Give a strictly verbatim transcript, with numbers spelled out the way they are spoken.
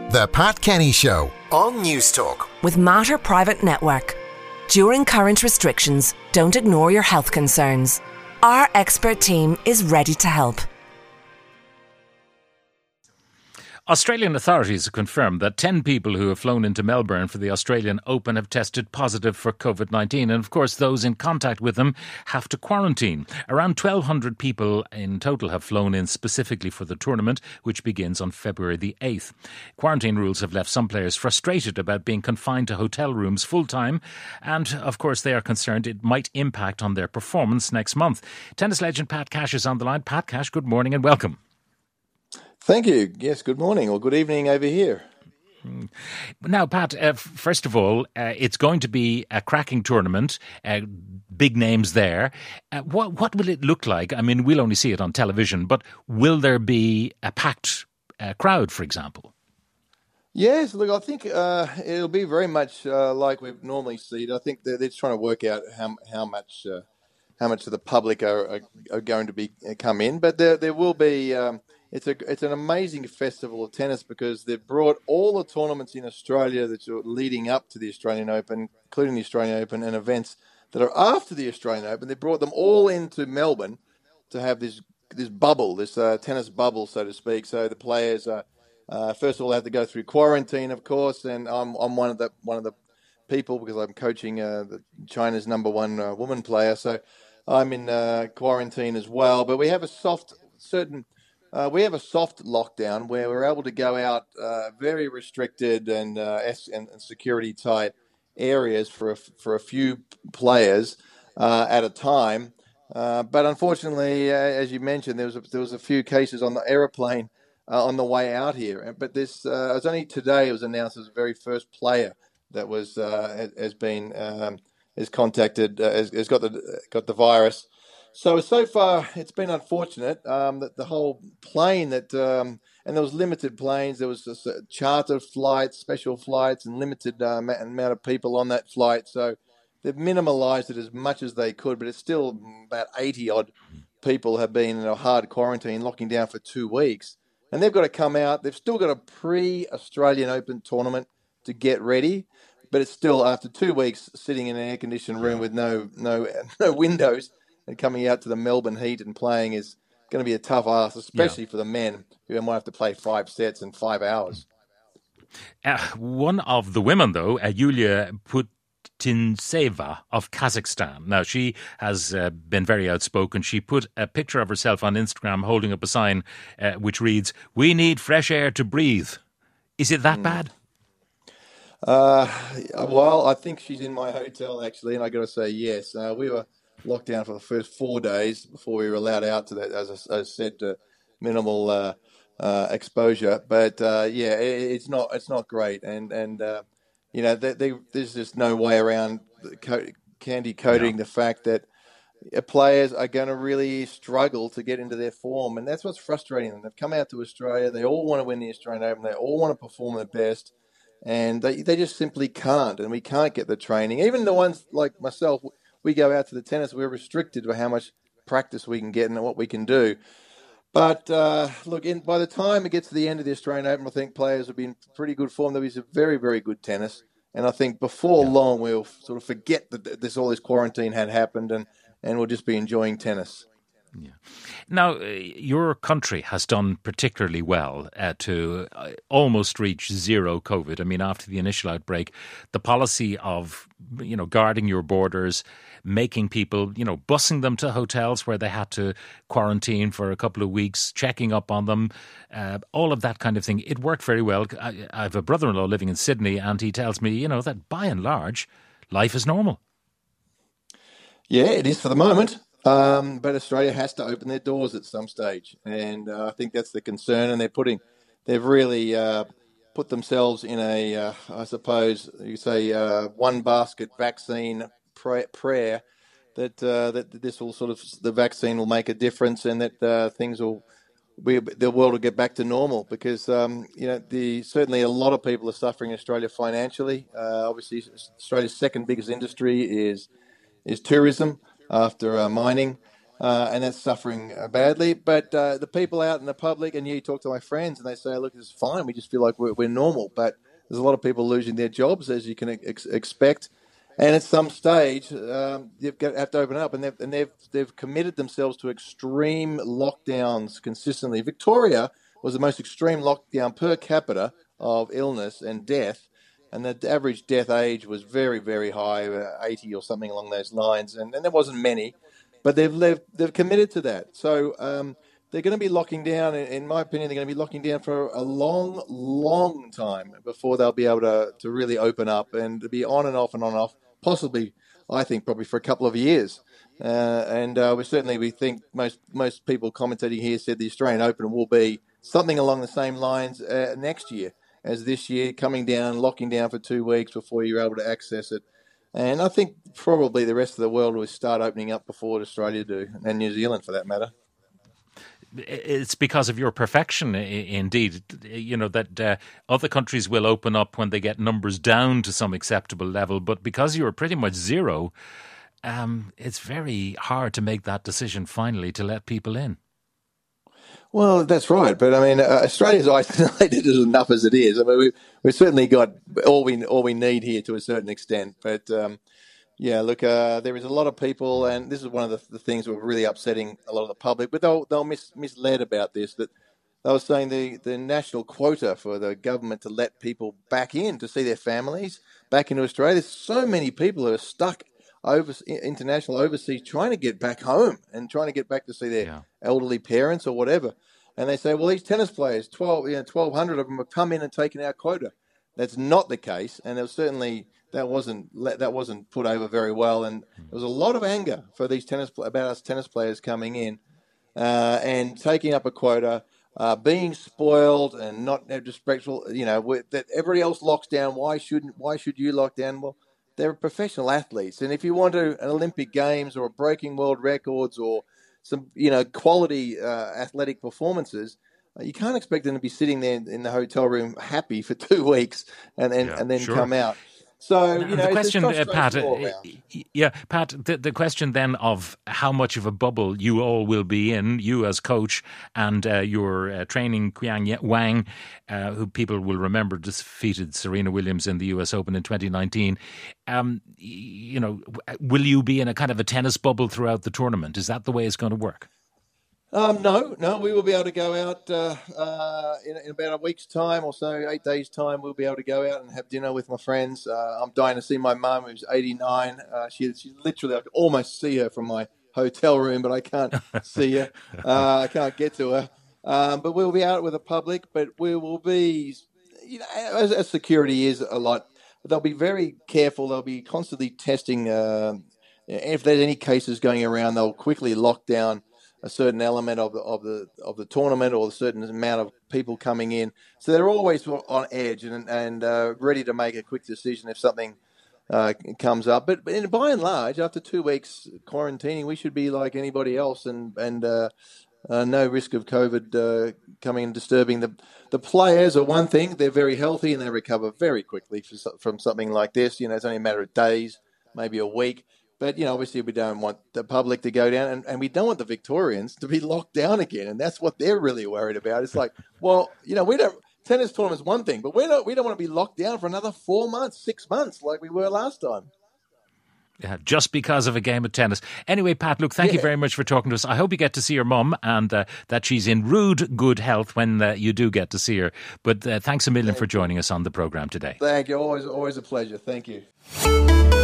The Pat Kenny Show on News Talk. With Mater Private Network. During current restrictions, don't ignore your health concerns. Our expert team is ready to help. Australian authorities have confirmed that ten people who have flown into Melbourne for the Australian Open have tested positive for covid nineteen. And of course, those in contact with them have to quarantine. Around twelve hundred people in total have flown in specifically for the tournament, which begins on February the eighth. Quarantine rules have left some players frustrated about being confined to hotel rooms full time. And of course, they are concerned it might impact on their performance next month. Tennis legend Pat Cash is on the line. Pat Cash, good morning and welcome. Thank you. Yes, good morning or good evening over here. Now, Pat, uh, first of all, uh, it's going to be a cracking tournament, uh, big names there. Uh, what, what will it look like? I mean, we'll only see it on television, but will there be a packed uh, crowd, for example? Yes, look, I think uh, it'll be very much uh, like we normally see it. I think they're, they're trying to work out how how much uh, how much of the public are, are, are going to be come in, but there there will be. Um, It's a it's an amazing festival of tennis because they've brought all the tournaments in Australia that are leading up to the Australian Open, including the Australian Open, and events that are after the Australian Open. They brought them all into Melbourne to have this this bubble, this uh, tennis bubble, so to speak. So the players, uh, uh, first of all, have to go through quarantine, of course, and I'm I'm one of the one of the people because I'm coaching uh, the China's number one uh, woman player, so I'm in uh, quarantine as well. But we have a soft certain. Uh, we have a soft lockdown where we're able to go out uh, very restricted and, uh, and and security tight areas for a, for a few players uh, at a time. Uh, but unfortunately, uh, as you mentioned, there was a, there was a few cases on the aeroplane uh, on the way out here. But this uh, it was only today it was announced as the very first player that was uh, has, has been um, is contacted uh, has, has got the got the virus. So, so far, it's been unfortunate um, that the whole plane that, um, and there was limited planes, there was just, uh, charter flights, special flights, and limited uh, amount of people on that flight. So they've minimalised it as much as they could, but it's still about eighty-odd people have been in a hard quarantine, locking down for two weeks. And they've got to come out. They've still got a pre-Australian Open tournament to get ready, but it's still after two weeks sitting in an air-conditioned room with no no no windows. And coming out to the Melbourne heat and playing is going to be a tough ask, especially yeah. for the men who might have to play five sets in five hours. Uh, one of the women, though, uh, Yulia Putintseva of Kazakhstan. Now, she has uh, been very outspoken. She put a picture of herself on Instagram holding up a sign uh, which reads, "We need fresh air to breathe." Is it that mm. bad? Uh, well, I think she's in my hotel, actually, and I got to say yes. Uh, we were locked down for the first four days before we were allowed out to that, as I, as I said, to minimal uh, uh, exposure. But uh, yeah, it, it's not it's not great, and and uh, you know they, they, there's just no way around co- candy coating no. the fact that players are going to really struggle to get into their form, and that's what's frustrating them. They've come out to Australia, they all want to win the Australian Open, they all want to perform their best, and they they just simply can't, and we can't get the training. Even the ones like myself. We go out to the tennis, we're restricted by how much practice we can get and what we can do. But uh, look, in, by the time it gets to the end of the Australian Open, I think players will be in pretty good form. There'll be some very, very good tennis. And I think before yeah. long, we'll sort of forget that this all this quarantine had happened and, and we'll just be enjoying tennis. Yeah. Now, uh, your country has done particularly well uh, to uh, almost reach zero COVID. I mean, after the initial outbreak, the policy of, you know, guarding your borders, making people, you know, busing them to hotels where they had to quarantine for a couple of weeks, checking up on them, uh, all of that kind of thing. It worked very well. I, I have a brother-in-law living in Sydney, and he tells me, you know, that by and large, life is normal. Yeah, it is for the moment. Um, but Australia has to open their doors at some stage, and uh, I think that's the concern. And they're putting, they've really uh, put themselves in a, uh, I suppose you say, uh, one basket vaccine pray- prayer that uh, that this will sort of the vaccine will make a difference, and that uh, things will, we, the world will get back to normal. Because um, you know, the certainly a lot of people are suffering in Australia financially. Uh, obviously, Australia's second biggest industry is is tourism, after uh, mining, uh, and that's suffering uh, badly. But uh, the people out in the public, and you talk to my friends, and they say, look, it's fine. We just feel like we're, we're normal. But there's a lot of people losing their jobs, as you can ex- expect. And at some stage, um, you have to open up, and they've and they've they've committed themselves to extreme lockdowns consistently. Victoria was the most extreme lockdown per capita of illness and death, and the average death age was very very high, uh, eighty or something along those lines. And, and there wasn't many, but they've they've, they've committed to that. So um, they're going to be locking down. In my opinion, they're going to be locking down for a long, long time before they'll be able to to really open up and to be on and off and on and off. Possibly, I think, probably for a couple of years. Uh, and uh, we certainly, we think most most people commentating here said the Australian Open will be something along the same lines uh, next year as this year, coming down, locking down for two weeks before you're able to access it. And I think probably the rest of the world will start opening up before Australia do, and New Zealand for that matter. It's because of your perfection, indeed, you know, that uh, other countries will open up when they get numbers down to some acceptable level. But because you're pretty much zero, um, it's very hard to make that decision finally to let people in. Well, that's right. But I mean, uh, Australia's isolated enough as it is. I mean, we, we've certainly got all we all we need here to a certain extent. But um, yeah, look, uh, there is a lot of people, and this is one of the, the things that were really upsetting a lot of the public. But they'll they'll mis, misled about this. That they were saying the the national quota for the government to let people back in to see their families back into Australia. There's so many people who are stuck over international overseas trying to get back home and trying to get back to see their yeah. elderly parents or whatever. And they say, well, these tennis players, twelve, you know, twelve hundred of them have come in and taken our quota. That's not the case, and there was certainly that wasn't that wasn't put over very well. And there was a lot of anger for these tennis about us tennis players coming in uh, and taking up a quota, uh, being spoiled and not disrespectful. You know, that everybody else locks down. Why shouldn't? Why should you lock down? Well, they're professional athletes, and if you want to, an Olympic Games or breaking world records or some, you know, quality uh, athletic performances, uh, you can't expect them to be sitting there in the hotel room happy for two weeks and then yeah, and then sure. come out. So, you know, the question, uh, Pat, uh, yeah, Pat, the, the question then of how much of a bubble you all will be in, you as coach and uh, your uh, training Qiang Wang, uh, who people will remember defeated Serena Williams in the U S Open in twenty nineteen. Um, you know, will you be in a kind of a tennis bubble throughout the tournament? Is that the way it's going to work? Um, no, no, we will be able to go out uh, uh, in, in about a week's time or so, eight days' time. We'll be able to go out and have dinner with my friends. Uh, I'm dying to see my mum, who's eighty-nine. Uh, she, she literally, I can almost see her from my hotel room, but I can't see her. Uh, I can't get to her. Um, but we'll be out with the public. But we will be, you know, as, as security is a lot. They'll be very careful. They'll be constantly testing. Uh, if there's any cases going around, they'll quickly lock down a certain element of the of the of the tournament or a certain amount of people coming in. So they're always on edge and and uh, ready to make a quick decision if something uh, comes up. But, but in, by and large, after two weeks quarantining, we should be like anybody else, and and uh, uh, no risk of COVID uh, coming and disturbing the the players. Are one thing; they're very healthy and they recover very quickly from something like this. You know, it's only a matter of days, maybe a week. But, you know, obviously we don't want the public to go down and, and we don't want the Victorians to be locked down again. And that's what they're really worried about. It's like, well, you know, we don't tennis tournament's one thing, but we don't we don't want to be locked down for another four months, six months like we were last time. Yeah, just because of a game of tennis. Anyway, Pat, look, thank yeah. you very much for talking to us. I hope you get to see your mum and uh, that she's in rude good health when uh, you do get to see her. But uh, thanks a million thank for joining us on the programme today. Thank you. Always, always a pleasure. Thank you.